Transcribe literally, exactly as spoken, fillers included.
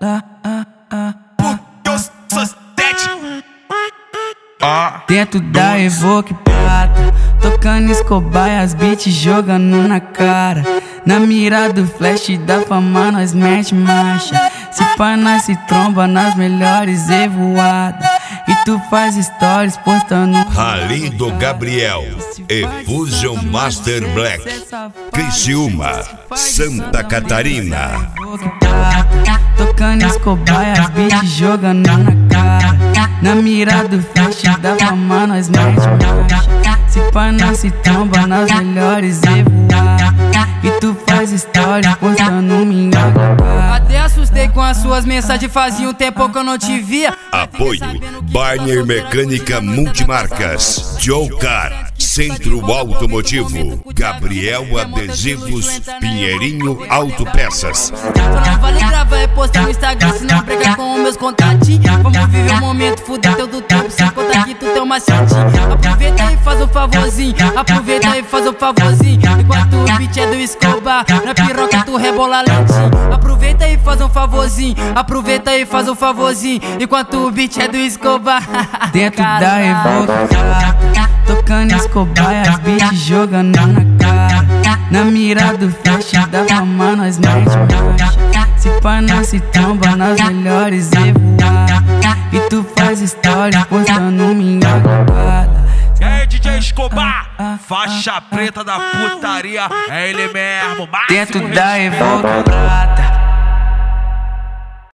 Porque eu sou sete. Dentro da Evoque prata, tocando Escobar e as beats jogando na cara. Na mira do flash da fama nós mete marcha. Se pá nós se tromba nas melhores evoadas. E tu faz stories postando Ralindo Gabriel, Efusion Master Black, Criciúma, Santa Catarina. Tocando Escobar e as beats jogando na cara. Na mira do flash da fama nós mete marcha. Se pá nós se tromba nas melhores evoadas. E tu faz stories postando minha cara. Até assustei com as suas mensagens, fazia um tempo que eu não te via. Apoio Barner Mecânica Multimarcas, Joe Car, Centro Automotivo, Gabriel Adesivos, Pinheirinho Autopeças. Não vale gravar e postar no Instagram, se não briga com meus contatinhos. Vamos viver o momento, fuder teu do tempo, sem contar que tu tem uma macetinho. Aproveita e faz um favorzinho, aproveita e faz um favorzinho. Enquanto o beat é do Escobar, na piroca tu rebola lentinho. Aproveita e faz um favorzinho, aproveita e faz um favorzinho. Enquanto o beat é do Escobar. Dentro da Evoque prata, tocando Escobar e as beats jogando na cara. Na mira do flash da fama nós mete marcha. Se pá nós se tromba nas melhores evoadas. E tu faz stories postando minha jogada. E aí, D J Escobar, faixa preta da putaria, é ele mesmo, máximo Dentro da respeito. Evoque prata,